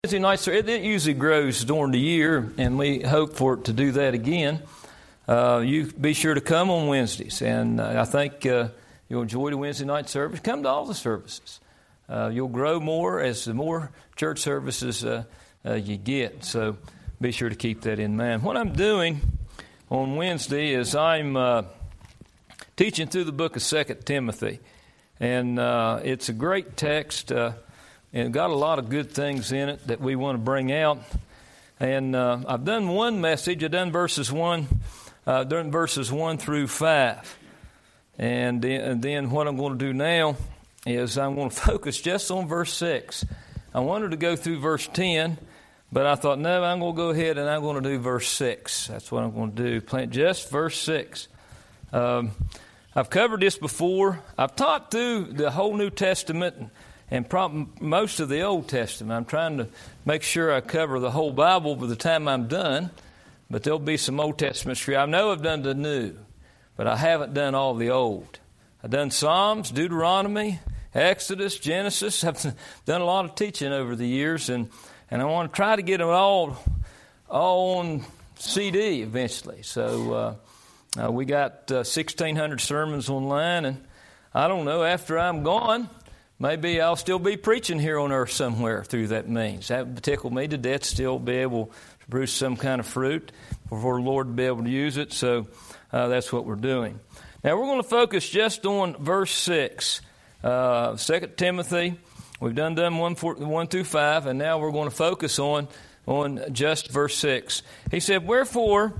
Wednesday nights, it usually grows during the year, and we hope for it to do that again. You be sure to come on Wednesdays, and I think you'll enjoy the Wednesday night service. Come to all the services. You'll grow more as the more church services you get, so be sure to keep that in mind. What I'm doing on Wednesday is I'm teaching through the book of 2 Timothy, and it's a great text, and got a lot of good things in it that we want to bring out. And I've done one message. I've done verses 1 through 5. And then what I'm going to do now is I'm going to focus just on verse 6. I wanted to go through verse 10, but I thought, no, I'm going to go ahead and I'm going to do verse 6. That's what I'm going to do, just verse 6. I've covered this before. I've taught through the whole New Testament and most of the Old Testament. I'm trying to make sure I cover the whole Bible by the time I'm done, but there'll be some Old Testament scripture. I know I've done the New, but I haven't done all the Old. I've done Psalms, Deuteronomy, Exodus, Genesis. I've done a lot of teaching over the years, and I want to try to get them all on CD eventually. So we got 1,600 sermons online, and I don't know, after I'm gone, maybe I'll still be preaching here on earth somewhere through that means. That would tickle me to death, still be able to produce some kind of fruit for the Lord to be able to use it. So that's what we're doing. Now we're going to focus just on verse 6. 2 Timothy, we've done 1 through 5, and now we're going to focus on just verse 6. He said, Wherefore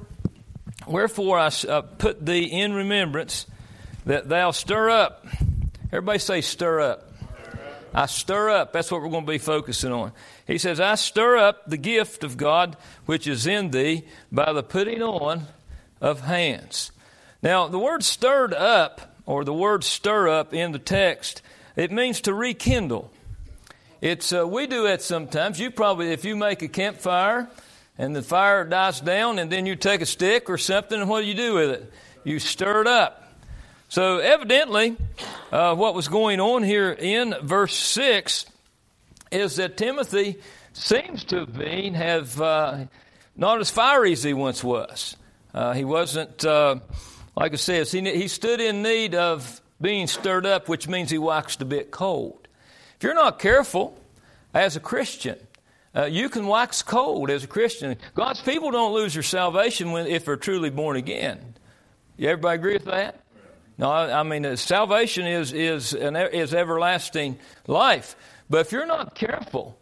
I put thee in remembrance that thou stir up. Everybody say stir up. I stir up. That's what we're going to be focusing on. He says, I stir up the gift of God which is in thee by the putting on of hands. Now, the word stirred up, or the word stir up in the text, it means to rekindle. It's we do that sometimes. You probably, if you make a campfire and the fire dies down and then you take a stick or something, and what do you do with it? You stir it up. So evidently, what was going on here in verse 6 is that Timothy seems to have not as fiery as he once was. He wasn't, like I said, he stood in need of being stirred up, which means he waxed a bit cold. If you're not careful as a Christian, you can wax cold as a Christian. God's people don't lose their salvation if they're truly born again. Everybody agree with that? No, I mean, salvation is everlasting life. But if you're not careful,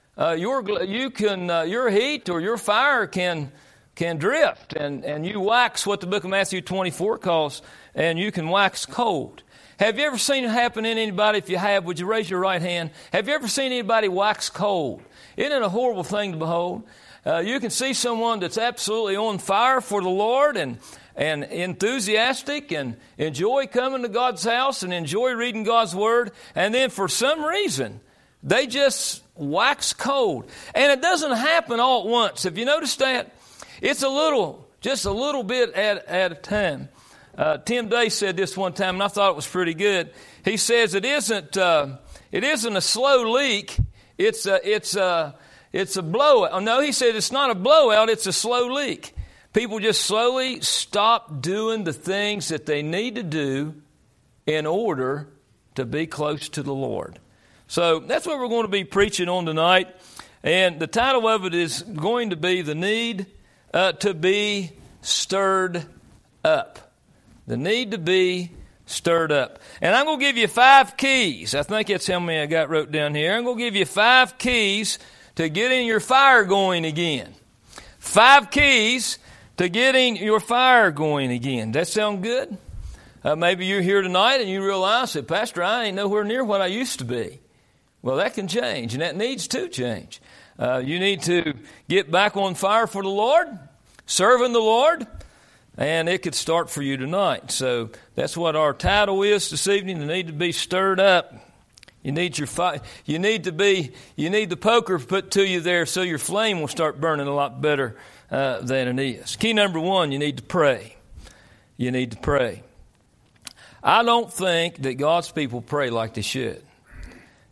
your heat or your fire can drift, and you wax what the book of Matthew 24 calls, and you can wax cold. Have you ever seen it happen in anybody? If you have, would you raise your right hand? Have you ever seen anybody wax cold? Isn't it a horrible thing to behold? You can see someone that's absolutely on fire for the Lord and enthusiastic and enjoy coming to God's house and enjoy reading God's Word, and then for some reason they just wax cold. And it doesn't happen all at once. Have you noticed that? It's just a little bit at a time. Tim Day said this one time, and I thought it was pretty good. He says it isn't a slow leak. It's a blowout. Oh, no, he said it's not a blowout. It's a slow leak. People just slowly stop doing the things that they need to do in order to be close to the Lord. So that's what we're going to be preaching on tonight. And the title of it is going to be The Need to Be Stirred Up. The need to be stirred up. And I'm going to give you 5 keys. I think that's how many I got wrote down here. I'm going to give you 5 keys to getting your fire going again. 5 keys to getting your fire going again. That sound good? Maybe you're here tonight and you realize that, Pastor, I ain't nowhere near what I used to be. Well, that can change, and that needs to change. You need to get back on fire for the Lord, serving the Lord, and it could start for you tonight. So that's what our title is this evening. You need to be stirred up. You need your fire. You need the poker put to you there so your flame will start burning a lot better than it is. Key number 1, you need to pray. You need to pray. I don't think that God's people pray like they should.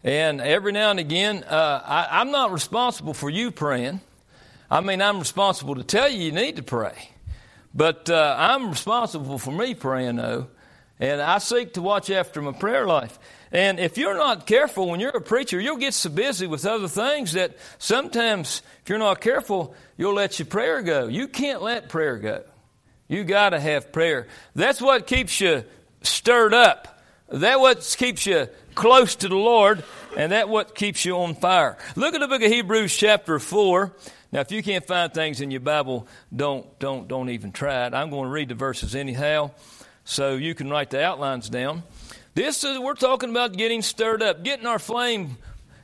And every now and again, I'm not responsible for you praying. I mean, I'm responsible to tell you need to pray. But I'm responsible for me praying, though. And I seek to watch after my prayer life. And if you're not careful when you're a preacher, you'll get so busy with other things that sometimes, if you're not careful, you'll let your prayer go. You can't let prayer go. You got to have prayer. That's what keeps you stirred up. That's what keeps you close to the Lord, and that's what keeps you on fire. Look at the book of Hebrews chapter 4. Now, if you can't find things in your Bible, don't even try it. I'm going to read the verses anyhow, so you can write the outlines down. We're talking about getting stirred up, getting our flame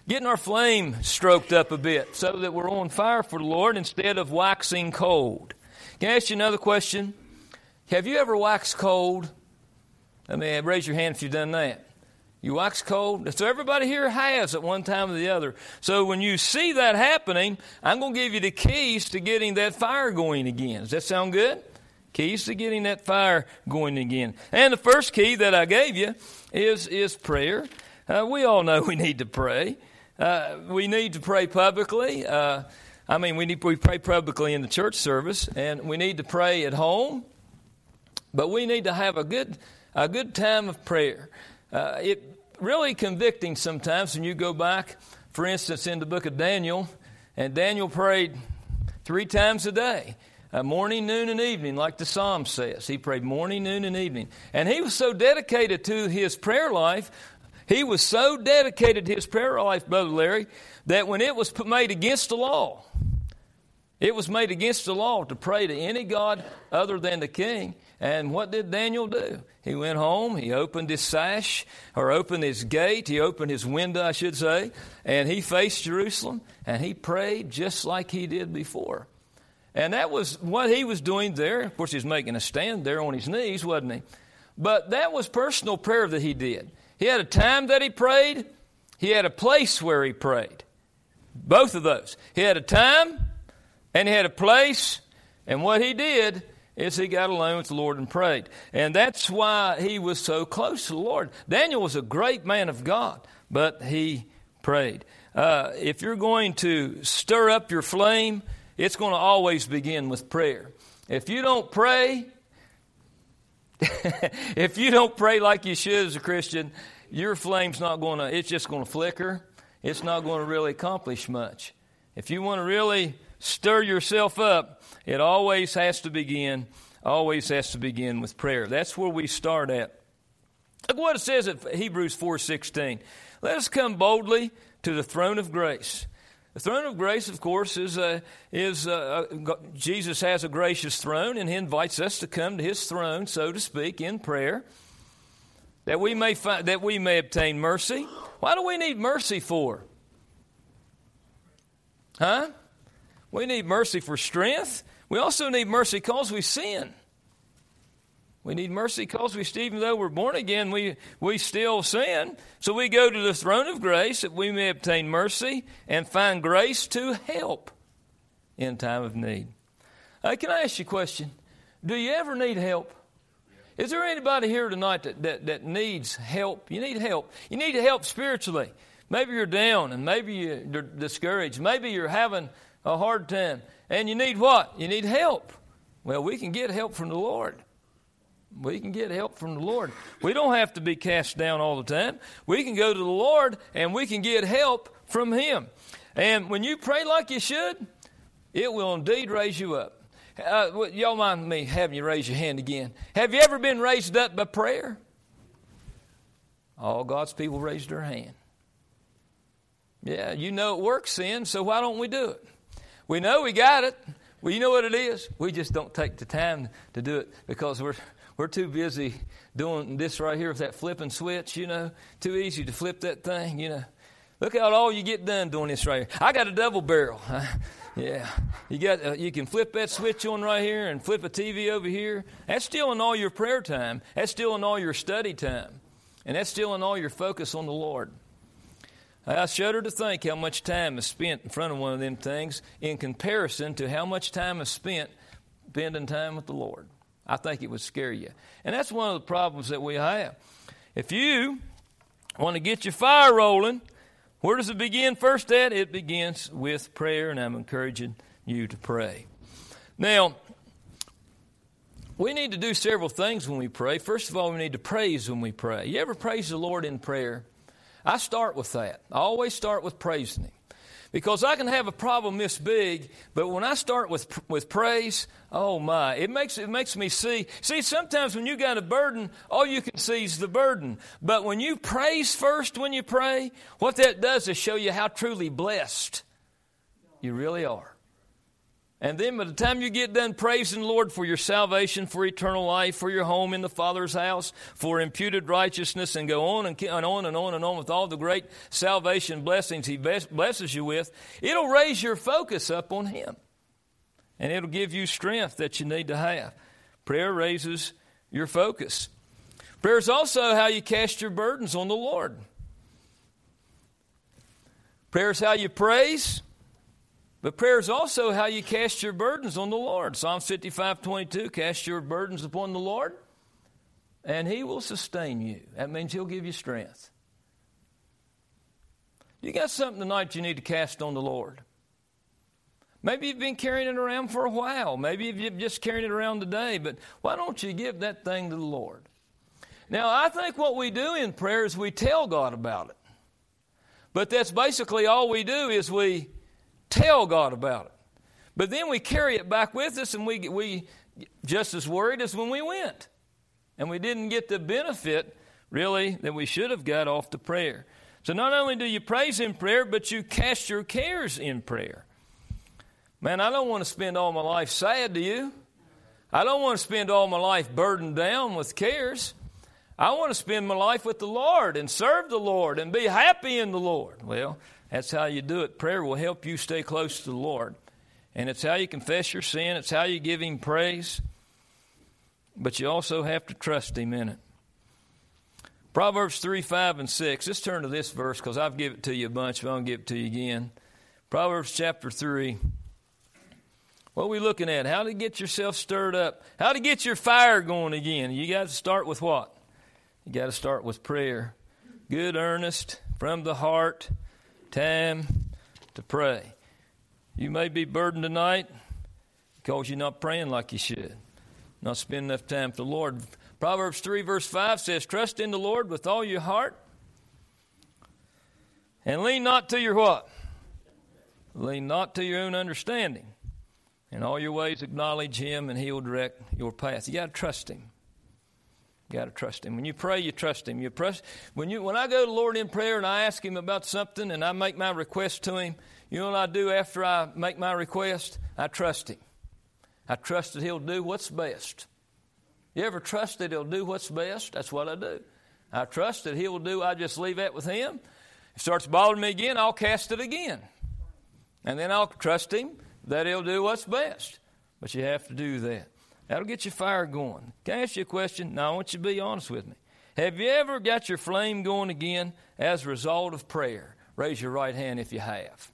stroked up a bit, so that we're on fire for the Lord instead of waxing cold. Can I ask you another question? Have you ever waxed cold? I mean, raise your hand if you've done that. You wax cold? So everybody here has at one time or the other. So when you see that happening, I'm going to give you the keys to getting that fire going again. Does that sound good? Keys to getting that fire going again. And the first key that I gave you is prayer. We all know we need to pray. We need to pray publicly. We pray publicly in the church service, and we need to pray at home. But we need to have a good time of prayer. It really convicting sometimes when you go back, for instance, in the book of Daniel, and Daniel prayed 3 times a day, morning, noon, and evening, like the Psalm says. He prayed morning, noon, and evening. And he was so dedicated to his prayer life, Brother Larry, that when it was made against the law, it was made against the law to pray to any god other than the king. And what did Daniel do? He went home, he opened his sash, or opened his gate, he opened his window, I should say, and he faced Jerusalem, and he prayed just like he did before. And that was what he was doing there. Of course, he was making a stand there on his knees, wasn't he? But that was personal prayer that he did. He had a time that he prayed. He had a place where he prayed. Both of those. He had a time and he had a place. And what he did is he got alone with the Lord and prayed. And that's why he was so close to the Lord. Daniel was a great man of God, but he prayed. If you're going to stir up your flame, it's going to always begin with prayer. If you don't pray, like you should as a Christian, your flame's it's just going to flicker. It's not going to really accomplish much. If you want to really stir yourself up, it always has to begin with prayer. That's where we start at. Look what it says at Hebrews 4:16. Let us come boldly to the throne of grace. The throne of grace, of course, Jesus has a gracious throne, and he invites us to come to his throne, so to speak, in prayer, that we may obtain mercy. Why do we need mercy for? Huh? We need mercy for strength. We also need mercy because we sin. We need mercy because even though we're born again, we still sin. So we go to the throne of grace that we may obtain mercy and find grace to help in time of need. Can I ask you a question? Do you ever need help? Is there anybody here tonight that needs help? You need help. You need help spiritually. Maybe you're down and maybe you're discouraged. Maybe you're having a hard time. And you need what? You need help. Well, we can get help from the Lord. We can get help from the Lord. We don't have to be cast down all the time. We can go to the Lord and we can get help from him. And when you pray like you should, it will indeed raise you up. Y'all mind me having you raise your hand again. Have you ever been raised up by prayer? All God's people raised their hand. Yeah, you know it works then, so why don't we do it? We know we got it. Well, you know what it is? We just don't take the time to do it because we're too busy doing this right here with that flipping switch, Too easy to flip that thing, Look at all you get done doing this right here. I got a double barrel. Yeah. You can flip that switch on right here and flip a TV over here. That's still in all your prayer time. That's still in all your study time. And that's still in all your focus on the Lord. I shudder to think how much time is spent in front of one of them things in comparison to how much time is spent spending time with the Lord. I think it would scare you. And that's one of the problems that we have. If you want to get your fire rolling, Where does it begin first at? It begins with prayer, and I'm encouraging you to pray. Now, we need to do several things when we pray. First of all, we need to praise when we pray. You ever praise the Lord in prayer? I start with that. I always start with praising Him. Because I can have a problem this big, but when I start with praise, oh my, it makes me see. See, sometimes when you got a burden, all you can see is the burden. But when you praise first when you pray, what that does is show you how truly blessed you really are. And then by the time you get done praising the Lord for your salvation, for eternal life, for your home in the Father's house, for imputed righteousness, and go on and on and on and on with all the great salvation blessings He blesses you with, it'll raise your focus up on Him. And it'll give you strength that you need to have. Prayer raises your focus. Prayer is also how you cast your burdens on the Lord. Prayer is how you praise. But prayer is also how you cast your burdens on the Lord. Psalm 55:22, cast your burdens upon the Lord, and He will sustain you. That means He'll give you strength. You got something tonight you need to cast on the Lord. Maybe you've been carrying it around for a while. Maybe you've just carried it around today, but why don't you give that thing to the Lord? Now, I think what we do in prayer is we tell God about it. But that's basically all we do is we tell God about it. But then we carry it back with us, and we just as worried as when we went. And we didn't get the benefit, really, that we should have got off the prayer. So not only do you praise in prayer, but you cast your cares in prayer. Man, I don't want to spend all my life sad, do you? I don't want to spend all my life burdened down with cares. I want to spend my life with the Lord and serve the Lord and be happy in the Lord. Well, that's how you do it. Prayer will help you stay close to the Lord. And it's how you confess your sin. It's how you give Him praise. But you also have to trust Him in it. Proverbs 3, 5, and 6. Let's turn to this verse because I've given it to you a bunch, but I'll give it to you again. Proverbs chapter 3. What are we looking at? How to get yourself stirred up. How to get your fire going again. You got to start with what? You got to start with prayer. Good, earnest, from the heart, time to pray. You may be burdened tonight because you're not praying like you should. Not spending enough time with the Lord. Proverbs 3 verse 5 says, trust in the Lord with all your heart and lean not to your what? Lean not to your own understanding. In all your ways acknowledge Him and He will direct your path. You got to trust Him. You got to trust Him. When you pray, you trust Him. When I go to the Lord in prayer and I ask Him about something and I make my request to Him, you know what I do after I make my request? I trust Him. I trust that He'll do what's best. You ever trust that He'll do what's best? That's what I do. I trust that He will do. I just leave that with Him. If it starts bothering me again, I'll cast it again. And then I'll trust Him that He'll do what's best. But you have to do that. That'll get your fire going. Can I ask you a question? Now, I want you to be honest with me. Have you ever got your flame going again as a result of prayer? Raise your right hand if you have.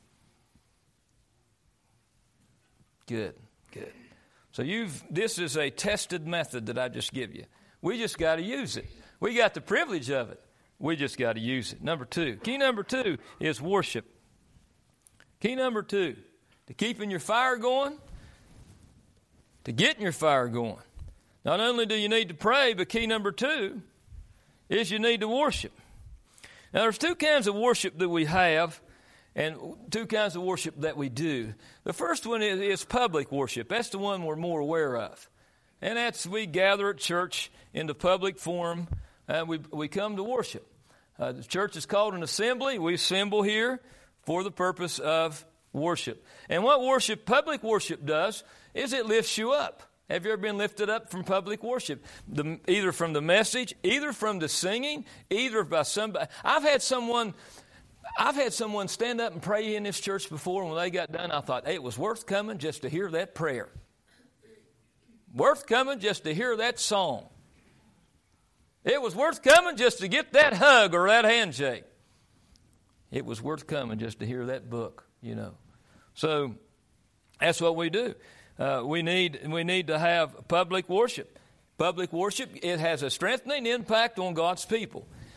Good, good. So this is a tested method that I just give you. We just got to use it. We got the privilege of it. We just got to use it. Number 2. Key number 2 is worship. Key number 2, to keeping your fire going, to getting your fire going. Not only do you need to pray, but key number 2 is you need to worship. Now, there's 2 kinds of worship that we have and 2 kinds of worship that we do. The first one is public worship. That's the one we're more aware of. And that's we gather at church in the public forum and we come to worship. The church is called an assembly. We assemble here for the purpose of worship. And what public worship does is it lifts you up. Have you ever been lifted up from public worship? Either from the message, either from the singing, either by somebody. I've had someone stand up and pray in this church before, and when they got done, I thought, hey, it was worth coming just to hear that prayer. Worth coming just to hear that song. It was worth coming just to get that hug or that handshake. It was worth coming just to hear that book, you know. So that's what we do. We need to have public worship. Public worship, it has a strengthening impact on God's people.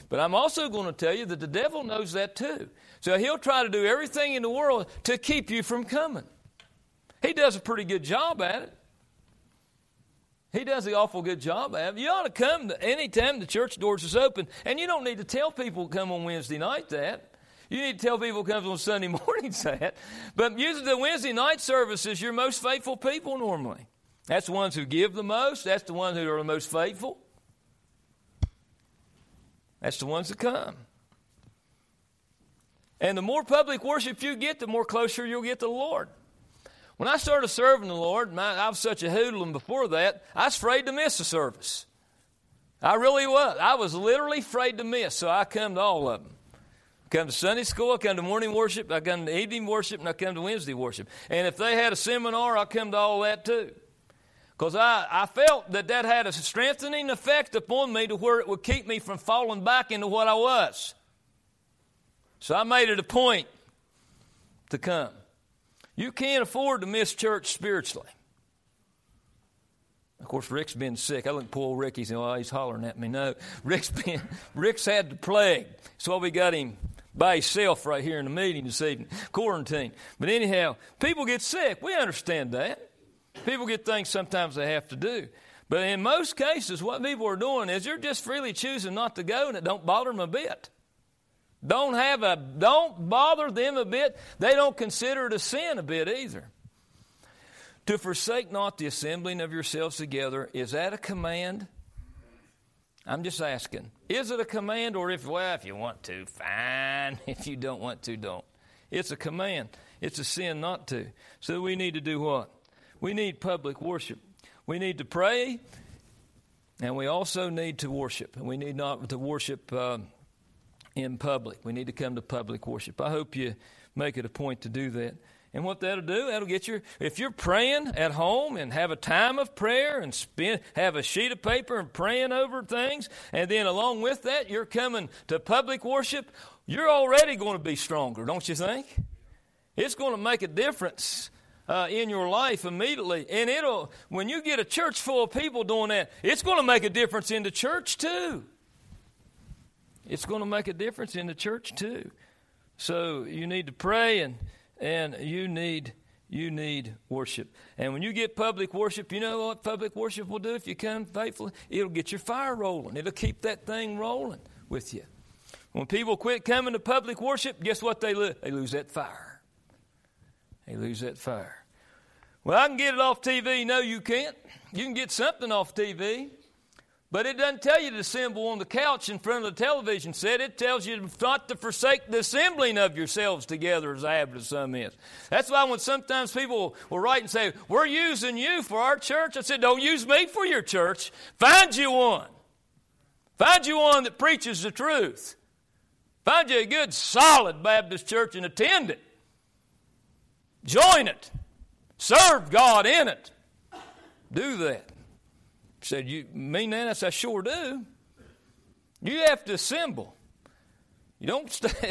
But I'm also going to tell you that the devil knows that too. So he'll try to do everything in the world to keep you from coming. He does a pretty good job at it. He does an awful good job at it. You ought to come any time the church doors is open, and you don't need to tell people to come on Wednesday night that. You need to tell people to come on Sunday mornings that. But usually the Wednesday night service is your most faithful people normally. That's the ones who give the most. That's the ones who are the most faithful. That's the ones that come. And the more public worship you get, the more closer you'll get to the Lord. When I started serving the Lord, I was such a hoodlum before that, I was afraid to miss a service. I really was. I was literally afraid to miss, so I come to all of them. I come to Sunday school, I come to morning worship, I come to evening worship, and I come to Wednesday worship. And if they had a seminar, I come to all that too. Because I felt that had a strengthening effect upon me to where it would keep me from falling back into what I was. So I made it a point to come. You can't afford to miss church spiritually. Of course, Rick's been sick. I look at poor old Rick. He's hollering at me. No, Rick's had the plague. That's why we got him by himself right here in the meeting this evening, quarantine. But anyhow, people get sick. We understand that. People get things sometimes they have to do. But in most cases, what people are doing is they're just freely choosing not to go, and it don't bother them a bit. Don't bother them a bit. They don't consider it a sin a bit either. To forsake not the assembling of yourselves together, is that a command? I'm just asking. Is it a command, or if you want to, fine. If you don't want to, don't. It's a command. It's a sin not to. So we need to do what? We need public worship. We need to pray, and we also need to worship. And we need not to worship in public. We need to come to public worship. I hope you make it a point to do that. And what that'll do, that'll get if you're praying at home and have a time of prayer and have a sheet of paper and praying over things, and then along with that, you're coming to public worship, you're already going to be stronger, don't you think? It's going to make a difference in your life immediately. And when you get a church full of people doing that, it's going to make a difference in the church too. It's going to make a difference in the church too. So you need to pray, and you need worship. And when you get public worship, you know what public worship will do if you come faithfully? It'll get your fire rolling. It'll keep that thing rolling with you. When people quit coming to public worship, guess what they lose? They lose that fire. They lose that fire. Well, I can get it off TV. No, you can't. You can get something off TV. But it doesn't tell you to assemble on the couch in front of the television set. It tells you not to forsake the assembling of yourselves together, as the habit of some is. That's why when sometimes people will write and say, we're using you for our church, I said, don't use me for your church. Find you one. Find you one that preaches the truth. Find you a good, solid Baptist church and attend it. Join it. Serve God in it. Do that. Said, you mean that? I said, I sure do. You have to assemble. You don't stay.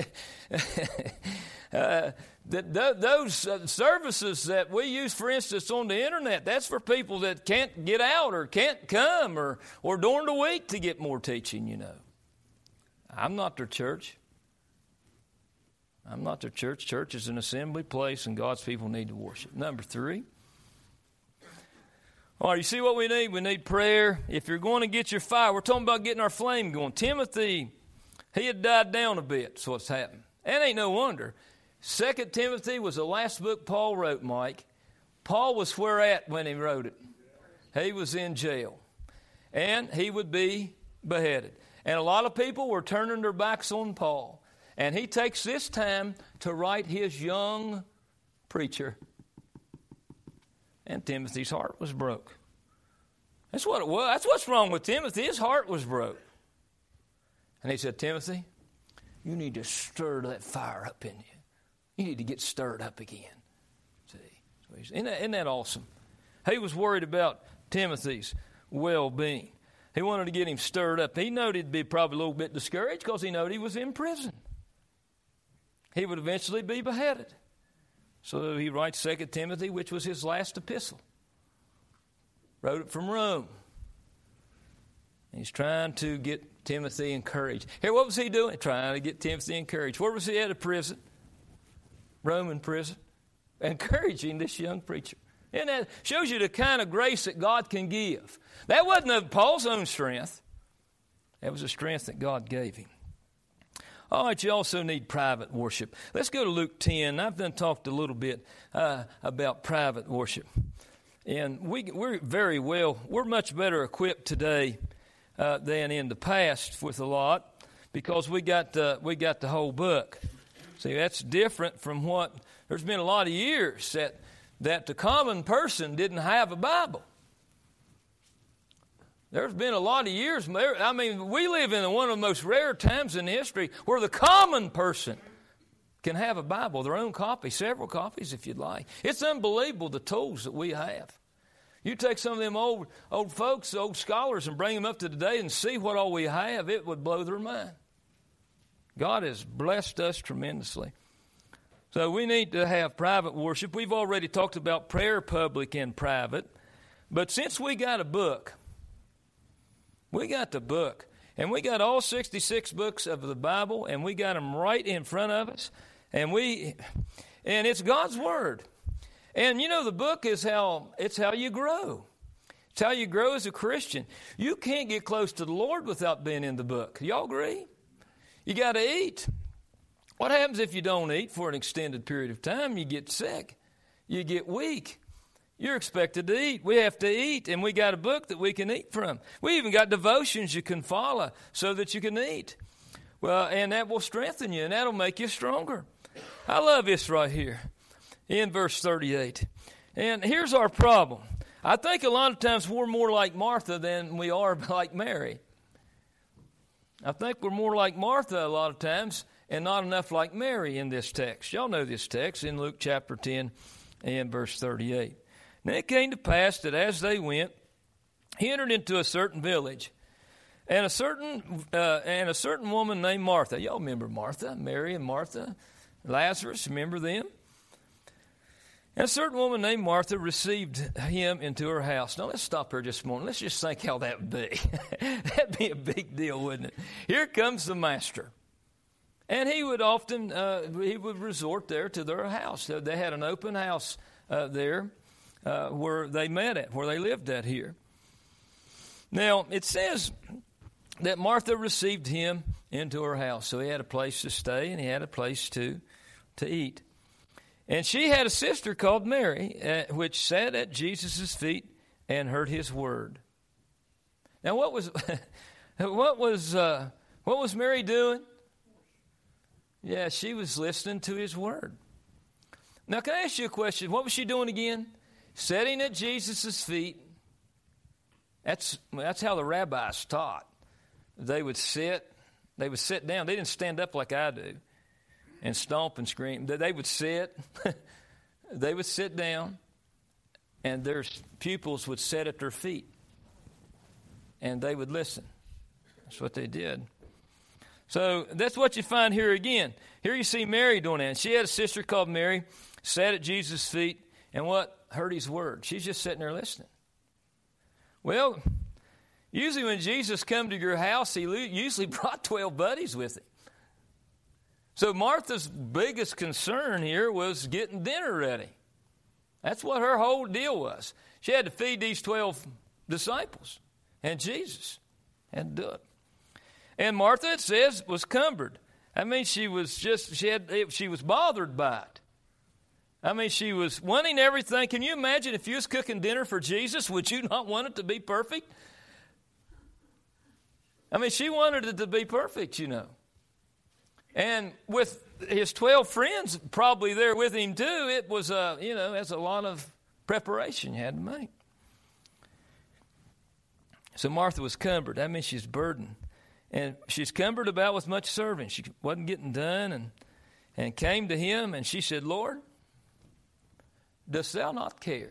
Those services that we use, for instance, on the internet, that's for people that can't get out or can't come or during the week to get more teaching, you know. I'm not their church. I'm not their church. Church is an assembly place, and God's people need to worship. Number 3. All right, you see what we need? We need prayer. If you're going to get your fire, we're talking about getting our flame going. Timothy, he had died down a bit. That's what's happened. And ain't no wonder. 2 Timothy was the last book Paul wrote, Mike. Paul was where at when he wrote it? He was in jail. And he would be beheaded. And a lot of people were turning their backs on Paul. And he takes this time to write his young preacher. And Timothy's heart was broke. That's what it was. That's what's wrong with Timothy. His heart was broke. And he said, Timothy, you need to stir that fire up in you. You need to get stirred up again. See? Isn't that awesome? He was worried about Timothy's well-being. He wanted to get him stirred up. He knew he'd be probably a little bit discouraged because he knew he was in prison. He would eventually be beheaded. So he writes 2 Timothy, which was his last epistle. Wrote it from Rome. He's trying to get Timothy encouraged. Here, what was he doing? Trying to get Timothy encouraged. Where was he at? A prison? Roman prison. Encouraging this young preacher. And that shows you the kind of grace that God can give. That wasn't of Paul's own strength. That was the strength that God gave him. All right, you also need private worship. Let's go to Luke 10. I've done talked a little bit about private worship. And we're much better equipped today than in the past with a lot, because we got the whole book. See, that's different from what, there's been a lot of years that the common person didn't have a Bible. There's been a lot of years, I mean, we live in one of the most rare times in history where the common person can have a Bible, their own copy, several copies if you'd like. It's unbelievable the tools that we have. You take some of them old folks, old scholars, and bring them up to today and see what all we have, it would blow their mind. God has blessed us tremendously. So we need to have private worship. We've already talked about prayer, public and private. But since we got a book, we got the book, and we got all 66 books of the Bible, and we got them right in front of us, and it's God's Word. And you know, the book is how you grow. It's how you grow as a Christian. You can't get close to the Lord without being in the book. Y'all agree? You got to eat. What happens if you don't eat for an extended period of time? You get sick. You get weak. You're expected to eat. We have to eat, and we got a book that we can eat from. We even got devotions you can follow so that you can eat. Well, and that will strengthen you, and that'll make you stronger. I love this right here in verse 38. And here's our problem. I think a lot of times we're more like Martha than we are like Mary. I think we're more like Martha a lot of times and not enough like Mary in this text. Y'all know this text in Luke chapter 10 and verse 38. And it came to pass that as they went, he entered into a certain village, and a certain woman named Martha. Y'all remember Martha, Mary and Martha, Lazarus, remember them? And a certain woman named Martha received him into her house. Now, let's stop here just a moment. Let's just think how that would be. That'd be a big deal, wouldn't it? Here comes the master. And he would often, resort there to their house. They had an open house there where they met at, where they lived at here. Now, it says that Martha received him into her house. So he had a place to stay and he had a place to eat. And she had a sister called Mary, which sat at Jesus' feet and heard his word. Now, what was Mary doing? Yeah, she was listening to his word. Now, can I ask you a question? What was she doing again? Sitting at Jesus' feet. That's how the rabbis taught. They would sit down. They didn't stand up like I do and stomp and scream. They would sit. They would sit down, and their pupils would sit at their feet, and they would listen. That's what they did. So that's what you find here again. Here you see Mary doing that. And she had a sister called Mary, sat at Jesus' feet, and heard his word. She's just sitting there listening. Well, usually when Jesus come to your house, he usually brought 12 buddies with him. So Martha's biggest concern here was getting dinner ready. That's what her whole deal was. She had to feed these 12 disciples, and Jesus had to do it. And Martha, it says, was cumbered. I mean, she was bothered by it. I mean, she was wanting everything. Can you imagine if you was cooking dinner for Jesus, would you not want it to be perfect? I mean, she wanted it to be perfect, you know. And with his 12 friends probably there with him too, it was that's a lot of preparation you had to make. So Martha was cumbered. That means she's burdened. And she's cumbered about with much serving. She wasn't getting done and came to him and she said, Lord, dost thou not care?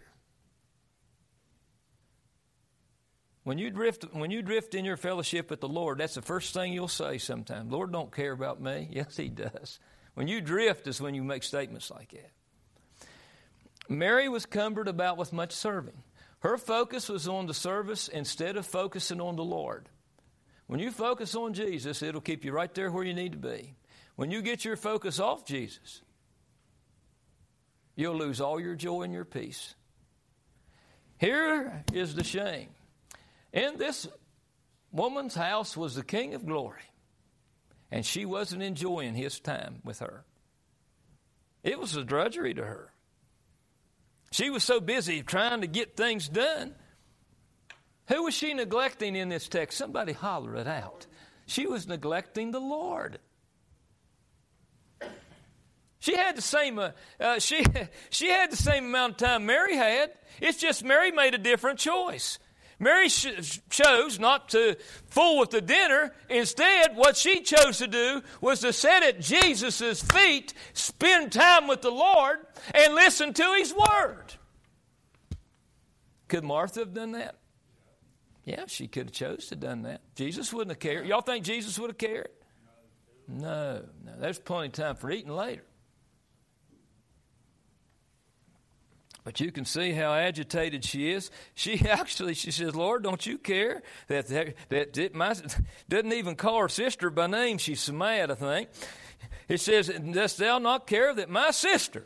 When you drift in your fellowship with the Lord, that's the first thing you'll say sometime. Lord don't care about me. Yes, he does. When you drift is when you make statements like that. Mary was cumbered about with much serving. Her focus was on the service instead of focusing on the Lord. When you focus on Jesus, it'll keep you right there where you need to be. When you get your focus off Jesus, you'll lose all your joy and your peace. Here is the shame. In this woman's house was the King of Glory, and she wasn't enjoying his time with her. It was a drudgery to her. She was so busy trying to get things done. Who was she neglecting in this text? Somebody holler it out. She was neglecting the Lord. She had the same she had the same amount of time Mary had. It's just Mary made a different choice. Mary chose not to fool with the dinner. Instead, what she chose to do was to sit at Jesus' feet, spend time with the Lord, and listen to His Word. Could Martha have done that? Yeah, she could have chose to have done that. Jesus wouldn't have cared. Y'all think Jesus would have cared? No. There's plenty of time for eating later. But you can see how agitated she is. She says, Lord, don't you care that doesn't even call her sister by name. She's so mad, I think. It says, dost thou not care that my sister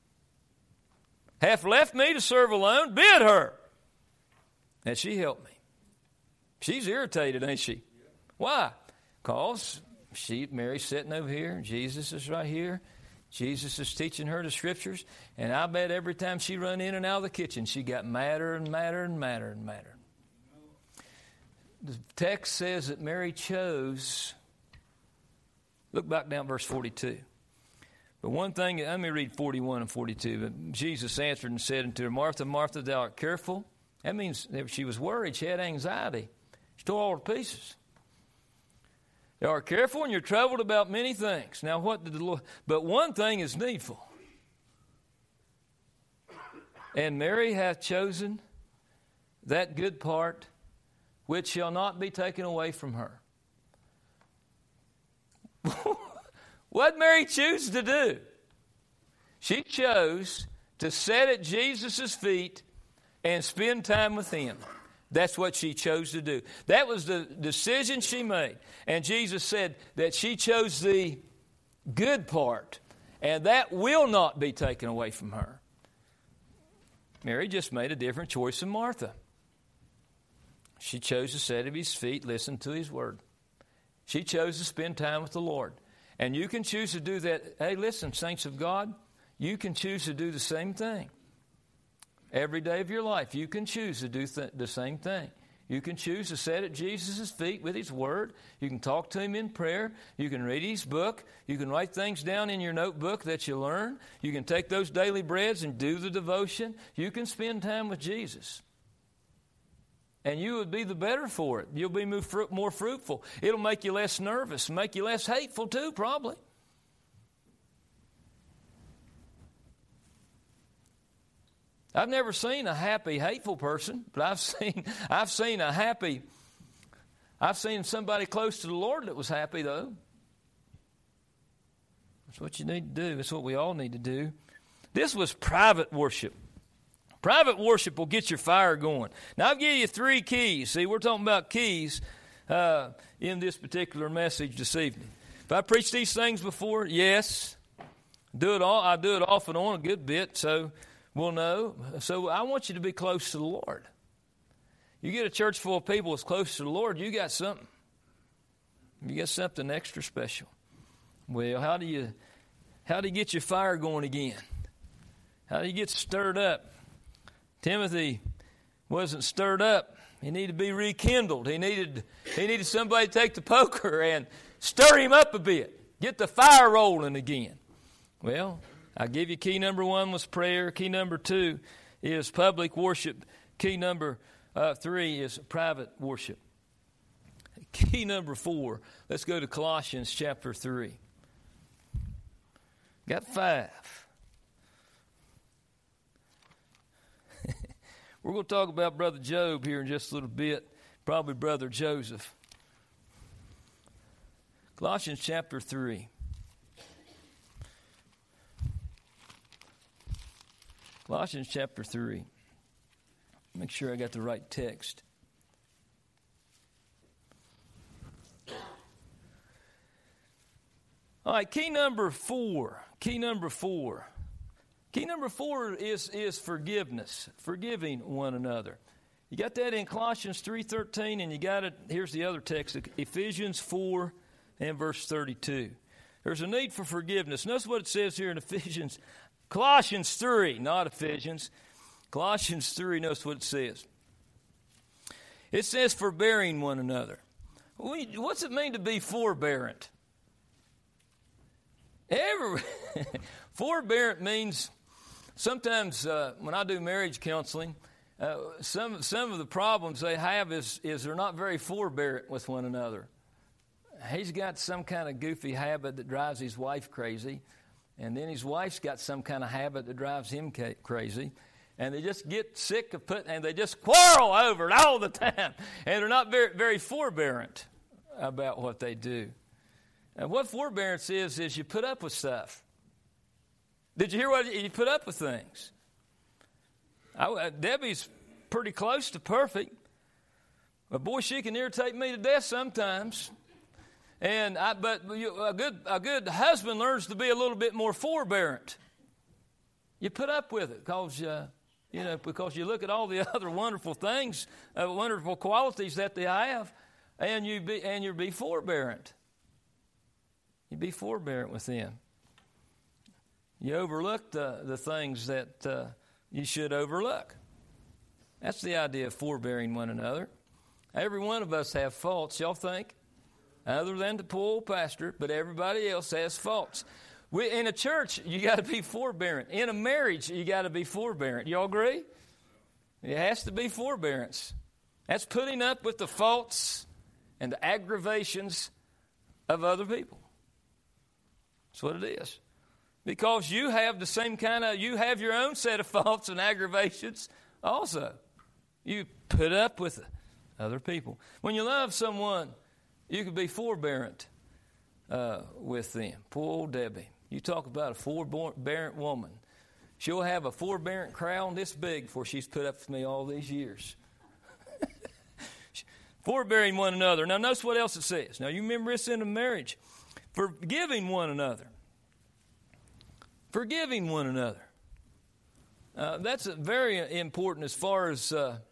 hath left me to serve alone? Bid her that she help me. She's irritated, ain't she? Why? Because Mary's sitting over here. Jesus is right here. Jesus is teaching her the Scriptures, and I bet every time she run in and out of the kitchen, she got madder and madder and madder and madder. The text says that Mary chose. Look back down verse 42. But one thing, let me read 41 and 42. But Jesus answered and said unto her, Martha, Martha, thou art careful. That means that she was worried. She had anxiety. She tore all to pieces. Thou art careful and you're troubled about many things. Now what did the Lord... But one thing is needful. And Mary hath chosen that good part which shall not be taken away from her. What did Mary choose to do? She chose to sit at Jesus' feet and spend time with Him. That's what she chose to do. That was the decision she made. And Jesus said that she chose the good part, and that will not be taken away from her. Mary just made a different choice than Martha. She chose to sit at His feet, listen to His Word. She chose to spend time with the Lord. And you can choose to do that. Hey, listen, saints of God, you can choose to do the same thing. Every day of your life, you can choose to do the same thing. You can choose to sit at Jesus' feet with His Word. You can talk to Him in prayer. You can read His book. You can write things down in your notebook that you learn. You can take those daily breads and do the devotion. You can spend time with Jesus. And you would be the better for it. You'll be more fruitful. It'll make you less nervous, make you less hateful too, probably. I've never seen a happy, hateful person, but I've seen somebody close to the Lord that was happy, though. That's what you need to do. That's what we all need to do. This was private worship. Private worship will get your fire going. Now, I'll give you 3 keys. See, we're talking about keys in this particular message this evening. If I preached these things before, yes. I do it off and on a good bit, so we'll know. So I want you to be close to the Lord. You get a church full of people that's close to the Lord, you got something. You got something extra special. Well, how do you get your fire going again? How do you get stirred up? Timothy wasn't stirred up. He needed to be rekindled. He needed somebody to take the poker and stir him up a bit. Get the fire rolling again. Well, I give you key number 1 was prayer. Key number 2 is public worship. Key number 3 is private worship. Key number 4, let's go to Colossians chapter 3. Got 5. We're going to talk about Brother Job here in just a little bit, probably Brother Joseph. Colossians chapter 3. Colossians chapter 3. Make sure I got the right text. All right, key number four. Key number four is forgiveness, forgiving one another. You got that in Colossians 3:13, and you got it, here's the other text, Ephesians 4 and verse 32. There's a need for forgiveness. Notice what it says here in Colossians 3, not Ephesians. Colossians 3, notice what it says. It says forbearing one another. What's it mean to be forbearant? Forbearant means sometimes when I do marriage counseling, some of the problems they have is they're not very forbearant with one another. He's got some kind of goofy habit that drives his wife crazy, and then his wife's got some kind of habit that drives him crazy, and they just get sick of and they just quarrel over it all the time, and they're not very, very forbearant about what they do. And what forbearance is you put up with stuff. Did you hear what you put up with things? Debbie's pretty close to perfect, but boy, she can irritate me to death sometimes. But a good husband learns to be a little bit more forbearant. You put up with it because you look at all the other wonderful things, wonderful qualities that they have, and you be forbearant. You be forbearant with them. You overlook the things that you should overlook. That's the idea of forbearing one another. Every one of us have faults, y'all think? Other than the poor old pastor, but everybody else has faults. In a church, you got to be forbearant. In a marriage, you got to be forbearant. Y'all agree? It has to be forbearance. That's putting up with the faults and the aggravations of other people. That's what it is. Because you have the same you have your own set of faults and aggravations also. You put up with other people. When you love someone, you can be forbearant with them. Poor old Debbie. You talk about a forbearant woman. She'll have a forbearant crown this big before she's put up with me all these years. Forbearing one another. Now notice what else it says. Now you remember this in a marriage. Forgiving one another. Forgiving one another. That's very important as far as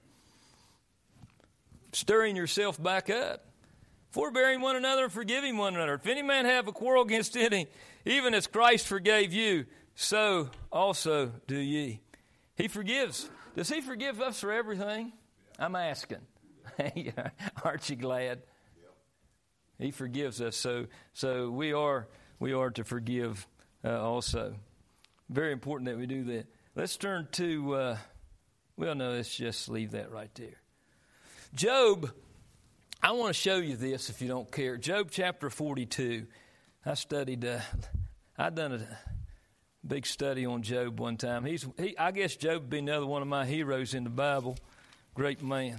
stirring yourself back up. Forbearing one another and forgiving one another. If any man have a quarrel against any, even as Christ forgave you, so also do ye. He forgives. Does he forgive us for everything? I'm asking. Aren't you glad? He forgives us, so we are to forgive also. Very important that we do that. Let's turn to, let's just leave that right there. Job, I want to show you this if you don't care. Job chapter 42. I'd done a big study on Job one time. I guess Job would be another one of my heroes in the Bible. Great man.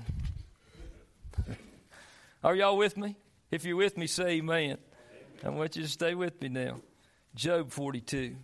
Are y'all with me? If you're with me, say amen. I want you to stay with me now. Job 42.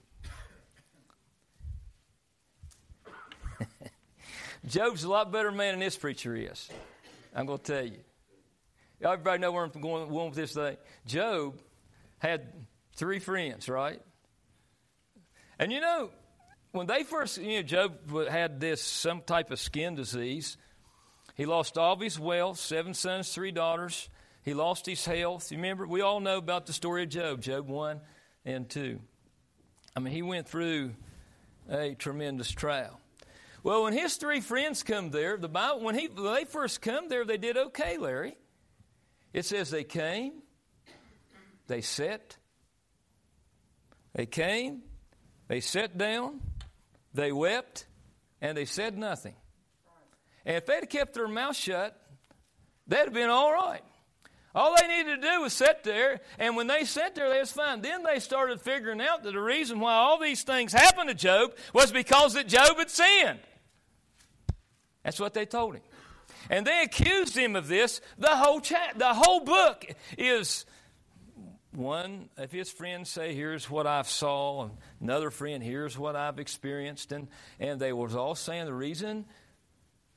Job's a lot better man than this preacher is. I'm going to tell you. Everybody know where I'm going with this thing. Job had 3 friends, right? And when they first, Job had some type of skin disease. He lost all of his wealth, 7 sons, 3 daughters. He lost his health. You remember, we all know about the story of Job, Job 1 and 2. I mean, he went through a tremendous trial. Well, when his 3 friends come there, the Bible, when they first come there, they did okay, Larry. It says they came, they sat, they came, they sat down, they wept, and they said nothing. And if they'd have kept their mouth shut, they'd have been all right. All they needed to do was sit there, and when they sat there, they was fine. Then they started figuring out that the reason why all these things happened to Job was because that Job had sinned. That's what they told him. And they accused him of this. The whole book is one of his friends say, here's what I've saw, and another friend, here's what I've experienced. And they was all saying the reason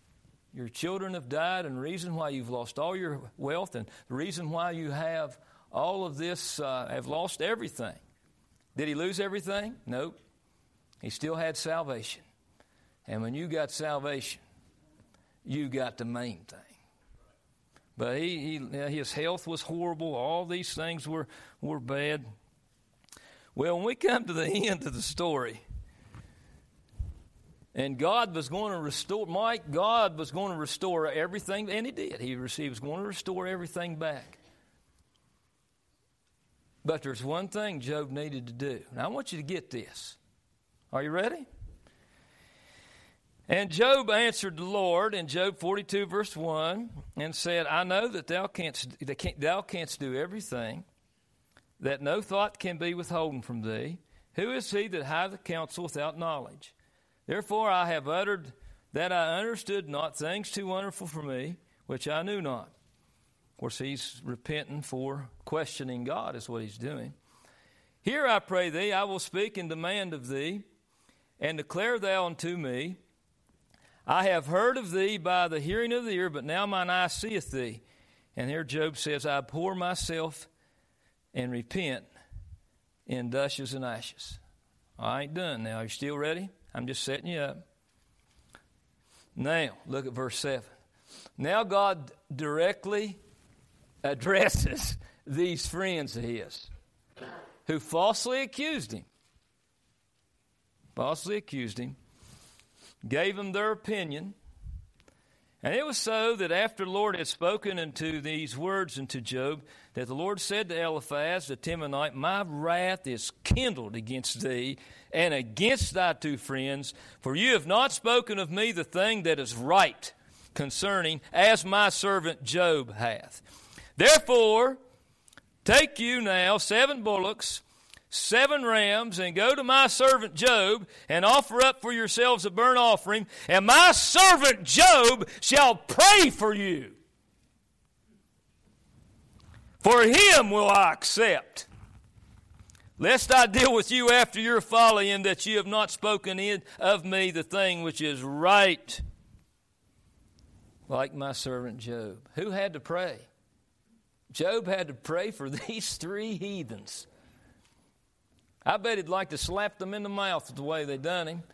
your children have died and the reason why you've lost all your wealth and the reason why you have all of this, have lost everything. Did he lose everything? Nope. He still had salvation. And when you got salvation, you got the main thing. But his health was horrible. All these things were bad. Well, when we come to the end of the story, and God was going to restore, God was going to restore everything, and he did. He was going to restore everything back. But there's one thing Job needed to do. Now, I want you to get this. Are you ready? And Job answered the Lord in Job 42, verse 1, and said, I know that thou canst do everything, that no thought can be withholden from thee. Who is he that hideth counsel without knowledge? Therefore I have uttered that I understood not things too wonderful for me, which I knew not. Of course, he's repenting for questioning God is what he's doing. Here I pray thee, I will speak and demand of thee, and declare thou unto me, I have heard of thee by the hearing of the ear, but now mine eye seeth thee. And here Job says, I abhor myself and repent in dust and ashes. I ain't done now. Are you still ready? I'm just setting you up. Now, look at verse 7. Now God directly addresses these friends of his who falsely accused him. Falsely accused him. Gave them their opinion. And it was so that after the Lord had spoken into these words unto Job, that the Lord said to Eliphaz the Temanite, my wrath is kindled against thee and against thy two friends, for you have not spoken of me the thing that is right concerning, as my servant Job hath. Therefore, take you now 7 bullocks, 7 rams, and go to my servant Job, and offer up for yourselves a burnt offering, and my servant Job shall pray for you. For him will I accept, lest I deal with you after your folly, and that you have not spoken of me the thing which is right, like my servant Job. Who had to pray? Job had to pray for these 3 heathens. I bet he'd like to slap them in the mouth the way they done him.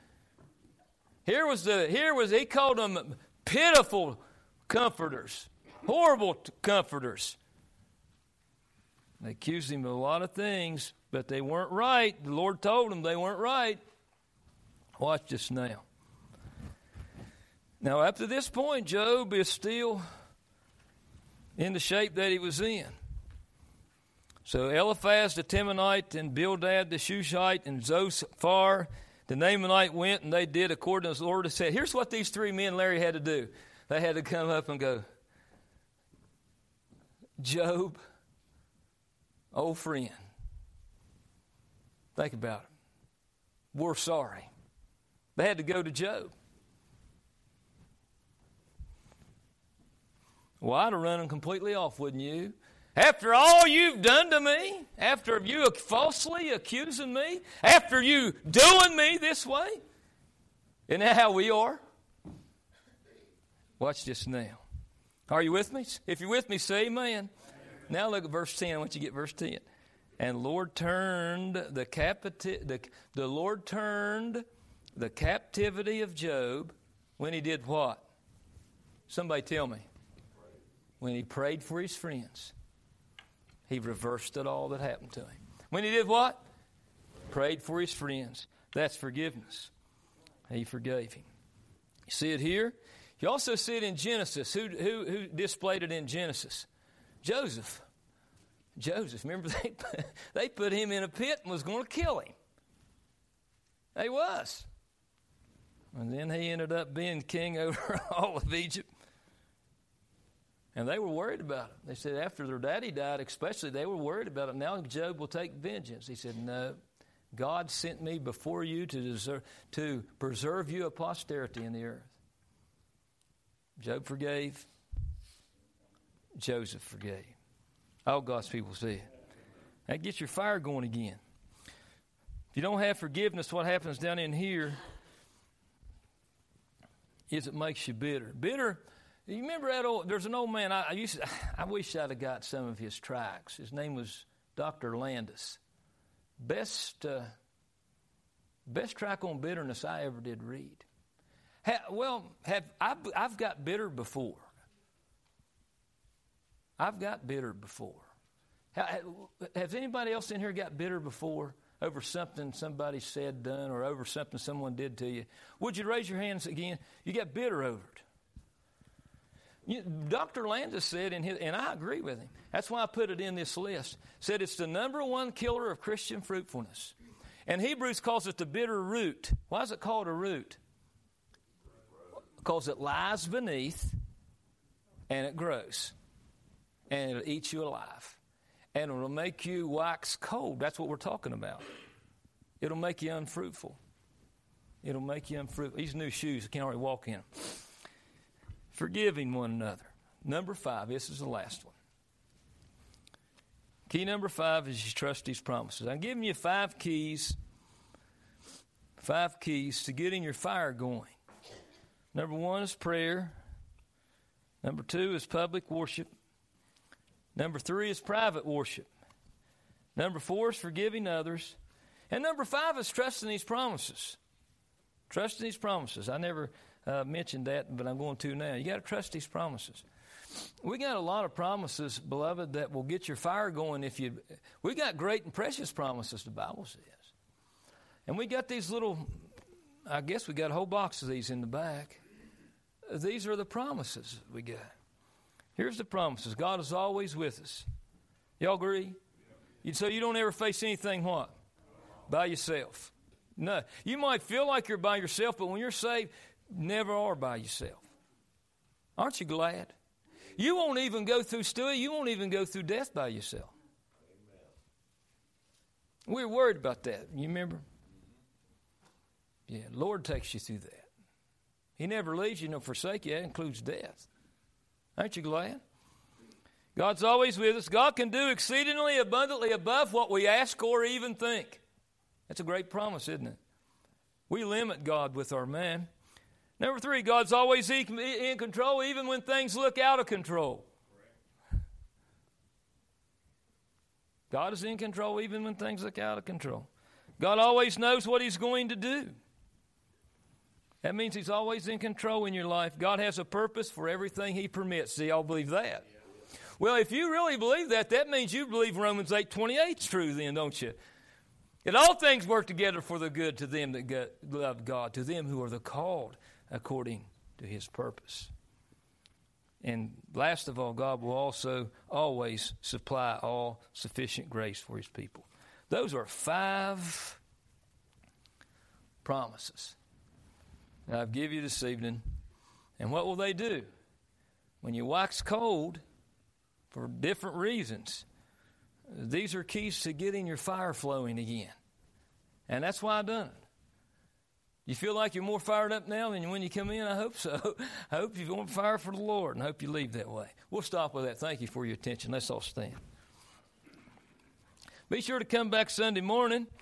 He called them pitiful comforters, horrible comforters. They accused him of a lot of things, but they weren't right. The Lord told them they weren't right. Watch this now. Now, up to this point, Job is still in the shape that he was in. So Eliphaz the Temanite and Bildad the Shushite and Zophar the Naamanite went, and they did according as the Lord had said. Here's what these 3 men, Larry, had to do. They had to come up and go, Job, old friend, think about it. We're sorry. They had to go to Job. Well, I'd have run them completely off, wouldn't you? After all you've done to me, after you falsely accusing me, after you doing me this way, isn't that how we are? Watch this now. Are you with me? If you're with me, say amen. Now look at verse 10. I want you to get verse 10. And the Lord turned the captivity of Job when he did what? Somebody tell me. When he prayed for his friends. He reversed it all that happened to him. When he did what? Prayed for his friends. That's forgiveness. He forgave him. You see it here? You also see it in Genesis. Who displayed it in Genesis? Joseph. Remember, they put him in a pit and was going to kill him. He was. And then he ended up being king over all of Egypt. And they were worried about it. They said after their daddy died, especially, they were worried about it. Now Job will take vengeance. He said, no, God sent me before you to preserve you a posterity in the earth. Job forgave. Joseph forgave. All God's people see it. That gets your fire going again. If you don't have forgiveness, what happens down in here is it makes you bitter. Bitter You remember that there's an old man, I wish I'd have got some of his tracts. His name was Dr. Landis. Best tract on bitterness I ever did read. I've got bitter before. I've got bitter before. Has anybody else in here got bitter before over something somebody said, done, or over something someone did to you? Would you raise your hands again? You got bitter over it. Dr. Landis said, and I agree with him, that's why I put it in this list, said it's the number one killer of Christian fruitfulness. And Hebrews calls it the bitter root. Why is it called a root? Because it lies beneath and it grows. And it'll eat you alive. And it'll make you wax cold. That's what we're talking about. It'll make you unfruitful. It'll make you unfruitful. These new shoes, I can't already walk in them. Forgiving one another. Number 5, this is the last one. Key number 5 is you trust these promises. I'm giving you 5 keys. 5 keys to getting your fire going. Number 1 is prayer. Number 2 is public worship. Number 3 is private worship. Number 4 is forgiving others. And number 5 is trusting these promises. Trusting these promises. I never mentioned that, but I'm going to now. You got to trust these promises. We got a lot of promises, beloved, that will get your fire going we got great and precious promises, the Bible says. And we got these little, I guess we got a whole box of these in the back. These are the promises we got. Here's the promises. God is always with us. Y'all agree? So you don't ever face anything what? By yourself. No. You might feel like you're by yourself, but when you're saved, never are by yourself. Aren't you glad? You won't even go through you won't even go through death by yourself. Amen. We were worried about that. You remember? Yeah, the Lord takes you through that. He never leaves you nor forsake you. That includes death. Aren't you glad? God's always with us. God can do exceedingly abundantly above what we ask or even think. That's a great promise, isn't it? We limit God with our man. Number 3, God's always in control even when things look out of control. God is in control even when things look out of control. God always knows what He's going to do. That means He's always in control in your life. God has a purpose for everything He permits. Do y'all believe that? Well, if you really believe that, that means you believe Romans 8:28 is true then, don't you? That all things work together for the good to them that love God, to them who are the called according to His purpose. And last of all, God will also always supply all sufficient grace for His people. Those are 5 promises that I've given you this evening. And what will they do? When you wax cold for different reasons, these are keys to getting your fire flowing again. And that's why I've done it. You feel like you're more fired up now than when you come in? I hope so. I hope you're on fire for the Lord, and I hope you leave that way. We'll stop with that. Thank you for your attention. Let's all stand. Be sure to come back Sunday morning.